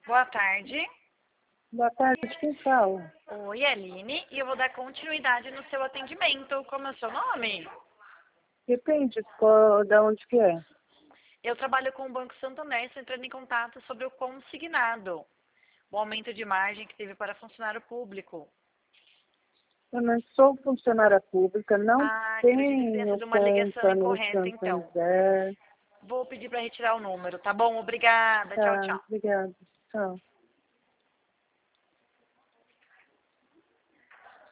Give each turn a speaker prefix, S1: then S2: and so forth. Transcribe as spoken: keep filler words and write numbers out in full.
S1: Boa tarde.
S2: Boa tarde, quem fala?
S1: Oi, Aline. E eu vou dar continuidade no seu atendimento. Como é o seu nome?
S2: Depende qual, de onde que é.
S1: Eu trabalho com o Banco Santander, estou entrando em contato sobre o consignado. O aumento de margem que teve para funcionário público.
S2: Eu não sou funcionária pública, não
S1: Ah, acredito que tenha
S2: tenho
S1: sido uma ligação
S2: conta no
S1: incorreta, então.
S2: Santander.
S1: Vou pedir para retirar o número, tá bom? Obrigada. Tchau,
S2: Tá,
S1: tchau.
S2: obrigada. Tchau.